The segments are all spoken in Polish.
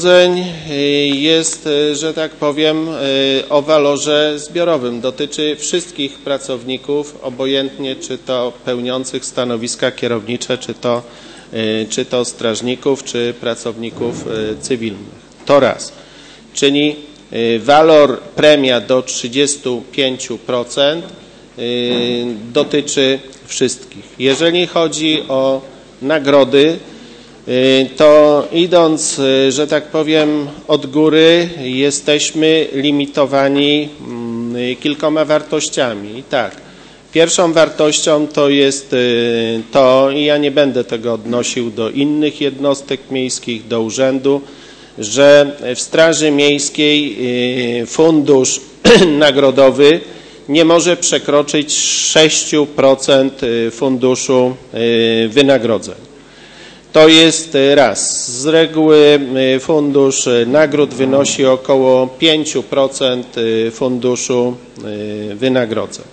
jest, że tak powiem, o walorze zbiorowym. Dotyczy wszystkich pracowników, obojętnie czy to pełniących stanowiska kierownicze, czy to strażników, czy pracowników cywilnych. To raz. Czyli walor premia do 35% dotyczy wszystkich. Jeżeli chodzi o nagrody, to idąc, że tak powiem, od góry, jesteśmy limitowani kilkoma wartościami. I tak, pierwszą wartością to jest to, i ja nie będę tego odnosił do innych jednostek miejskich, do urzędu, że w Straży Miejskiej fundusz nagrodowy nie może przekroczyć 6% funduszu wynagrodzeń. To jest raz. Z reguły fundusz nagród wynosi około 5% funduszu wynagrodzeń.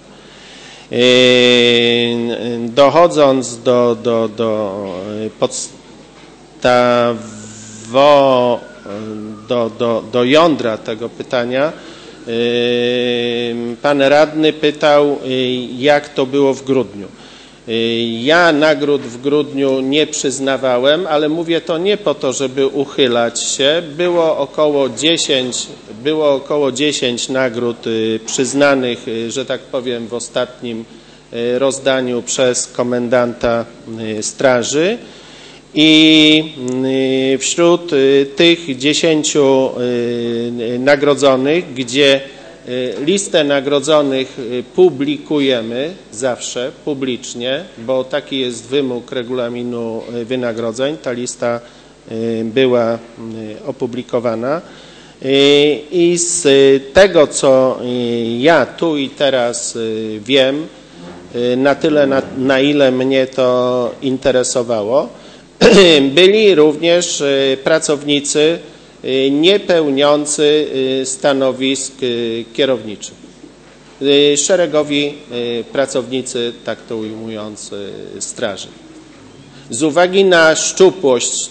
Dochodząc do jądra tego pytania, pan radny pytał, jak to było w grudniu. Ja nagród w grudniu nie przyznawałem, ale mówię to nie po to, żeby uchylać się. Było około 10 nagród przyznanych, że tak powiem, w ostatnim rozdaniu przez komendanta straży. I wśród tych 10 nagrodzonych, gdzie listę nagrodzonych publikujemy zawsze publicznie, bo taki jest wymóg regulaminu wynagrodzeń, ta lista była opublikowana. I z tego, co ja tu i teraz wiem, na tyle, na ile mnie to interesowało, byli również pracownicy niepełniący stanowisk kierowniczych. Szeregowi pracownicy, tak to ujmując, straży. Z uwagi na szczupłość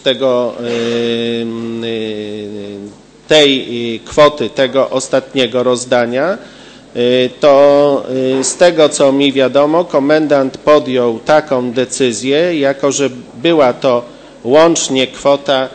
tej kwoty, tego ostatniego rozdania, to z tego, co mi wiadomo, komendant podjął taką decyzję, jako że była to łącznie kwota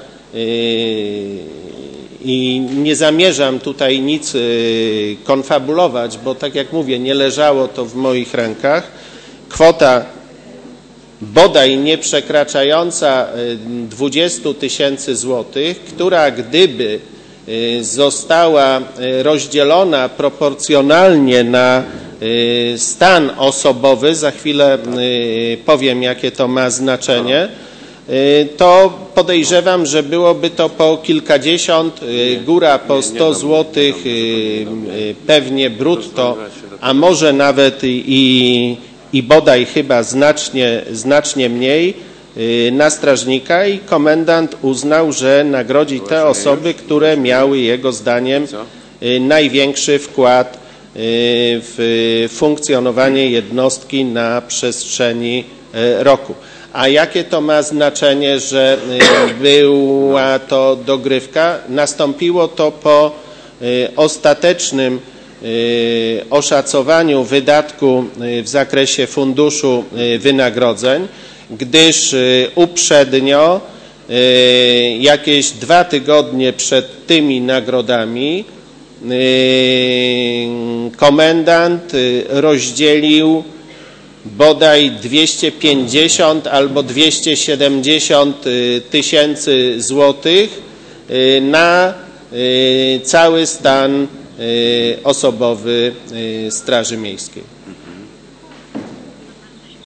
i nie zamierzam tutaj nic konfabulować, bo tak jak mówię, nie leżało to w moich rękach. Kwota bodaj nie przekraczająca 20 000 złotych, która gdyby została rozdzielona proporcjonalnie na stan osobowy, za chwilę powiem, jakie to ma znaczenie, to podejrzewam, że byłoby to po kilkadziesiąt, góra po 100 złotych pewnie brutto, a może nawet i bodaj chyba znacznie mniej na strażnika, i komendant uznał, że nagrodzi te osoby, które miały jego zdaniem największy wkład w funkcjonowanie jednostki na przestrzeni roku. A jakie to ma znaczenie, że była to dogrywka? Nastąpiło to po ostatecznym oszacowaniu wydatku w zakresie funduszu wynagrodzeń, gdyż uprzednio, jakieś 2 tygodnie przed tymi nagrodami, komendant rozdzielił bodaj 250 albo 270 000 złotych na cały stan osobowy Straży Miejskiej.